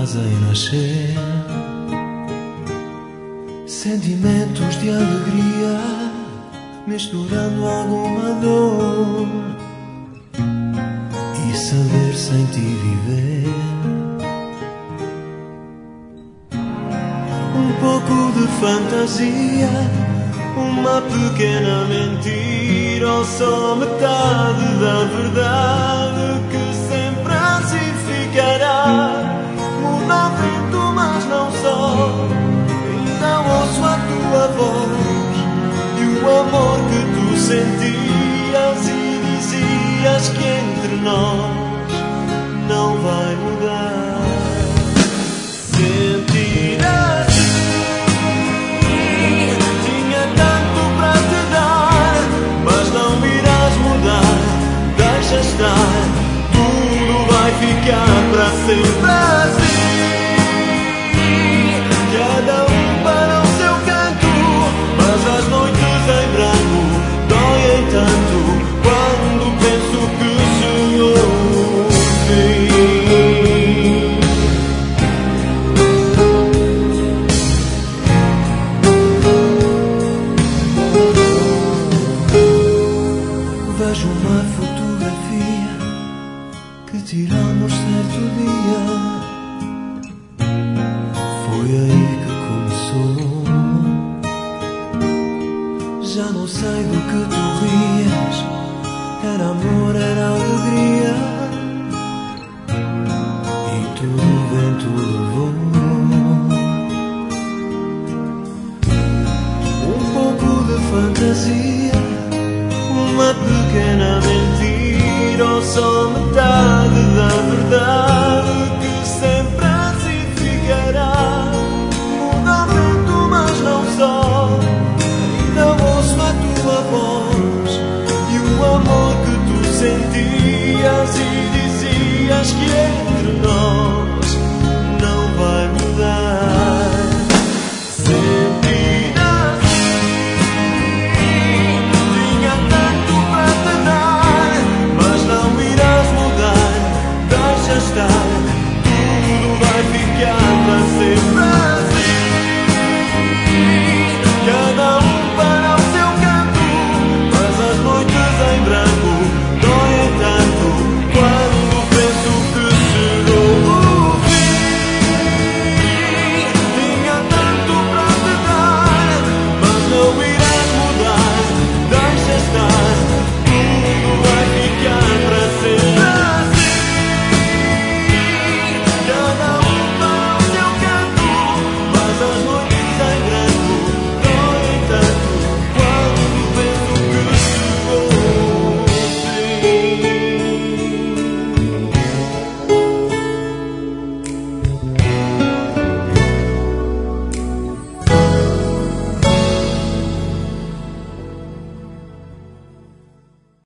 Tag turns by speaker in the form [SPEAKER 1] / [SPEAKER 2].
[SPEAKER 1] fazem nascer sentimentos de alegria, misturando alguma dor, e saber sem ti viver. Um pouco de fantasia, uma pequena mentira, ou só metade da verdade que sempre assim ficará. Muda o vento, mas não só. Ainda ouço a tua voz e o amor que tu sentias e dizias que entre nós não vai mudar. Sentir assim, tinha tanto para te dar, mas não irás mudar. Deixa estar, tudo vai ficar para sempre assim. Cada um para o seu canto, mas as noites em branco doem tanto quando penso que chegou o fim. Vejo uma fotografia que tiramos certo dia. Foi aí que começou. Já não sei do que tu rias. Era amor, era alegria, e tudo o vento levou. Um pouco de fantasia, uma pequena mentira, ou só metade da verdade que sempre assim ficará. Muda o vento, mas não só. Ainda ouço a tua voz e o amor que tu sentias e dizias que